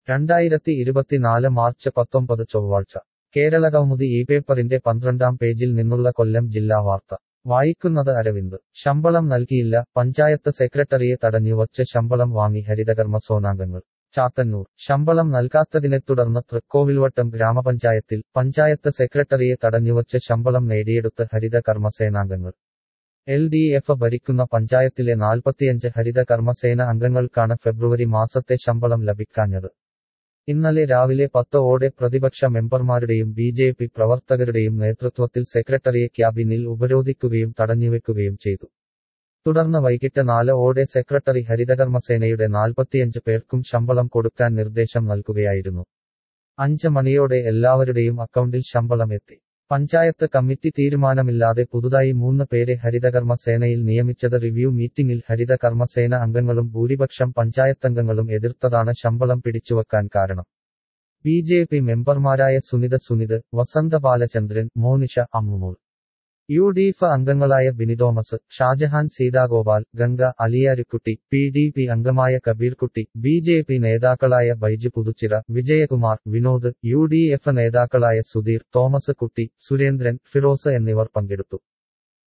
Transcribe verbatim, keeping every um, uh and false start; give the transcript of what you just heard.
രണ്ടായിരത്തി ഇരുപത്തിനാല് മാർച്ച് പത്തൊമ്പത് ചൊവ്വാഴ്ച കേരളകൗമുദി ഈ പേപ്പറിന്റെ പന്ത്രണ്ടാം പേജിൽ നിന്നുള്ള കൊല്ലം ജില്ലാ വാർത്ത വായിക്കുന്നത് അരവിന്ദ്. ശമ്പളം നൽകിയില്ല, പഞ്ചായത്ത് സെക്രട്ടറിയെ തടഞ്ഞുവച്ച് ശമ്പളം വാങ്ങി ഹരിതകർമ്മ സേനാംഗങ്ങൾ. ചാത്തന്നൂർ. ശമ്പളം നൽകാത്തതിനെ തുടർന്ന് തൃക്കോവിൽവട്ടം ഗ്രാമപഞ്ചായത്തിൽ പഞ്ചായത്ത് സെക്രട്ടറിയെ തടഞ്ഞുവച്ച് ശമ്പളം നേടിയെടുത്ത് ഹരിത കർമ്മസേനാംഗങ്ങൾ. എൽ ഡി എഫ് ഭരിക്കുന്ന പഞ്ചായത്തിലെ നാൽപ്പത്തിയഞ്ച് ഹരിത കർമ്മസേന അംഗങ്ങൾക്കാണ് ഫെബ്രുവരി മാസത്തെ ശമ്പളം ലഭിക്കാഞ്ഞത്. ഇന്നലെ രാവിലെ പത്ത് ഓടെ പ്രതിപക്ഷ മെമ്പർമാരുടെയും ബി ജെ പി പ്രവർത്തകരുടെയും നേതൃത്വത്തിൽ സെക്രട്ടറിയെ ക്യാബിനിൽ ഉപരോധിക്കുകയും തടഞ്ഞുവെക്കുകയും ചെയ്തു. തുടർന്ന് വൈകിട്ട് നാല് ഓടെ സെക്രട്ടറി ഹരിതകർമ്മസേനയുടെ നാൽപ്പത്തിയഞ്ച് പേർക്കും ശമ്പളം കൊടുക്കാൻ നിർദ്ദേശം നൽകുകയായിരുന്നു. അഞ്ച് മണിയോടെ എല്ലാവരുടെയും അക്കൗണ്ടിൽ ശമ്പളം എത്തി. പഞ്ചായത്ത് കമ്മിറ്റി തീരുമാനമില്ലാതെ പുതുതായി മൂന്ന് പേരെ ഹരിതകർമ്മ സേനയിൽ നിയമിച്ചത് റിവ്യൂ മീറ്റിംഗിൽ ഹരിത കർമ്മസേന അംഗങ്ങളും ഭൂരിപക്ഷം പഞ്ചായത്തംഗങ്ങളും എതിർത്തതാണ് ശമ്പളം പിടിച്ചുവെക്കാൻ കാരണം. ബി ജെ പി മെമ്പർമാരായ Sunitha Sunith, Vasantha Balachandran, Monisha, Ammumol. U D F അംഗങ്ങളായ Bini Thomas, Shajahan, Seethagopal, Ganga, Aliyarukutty, P D P അംഗമായ കബീർകുട്ടി, ബി ജെ പി നേതാക്കളായ Baiju Puthuchira, Vijayakumar, Vinod, U D F നേതാക്കളായ സുധീർ, തോമസ് കുട്ടി, സുരേന്ദ്രൻ, ഫിറോസ് എന്നിവർ പങ്കെടുത്തു.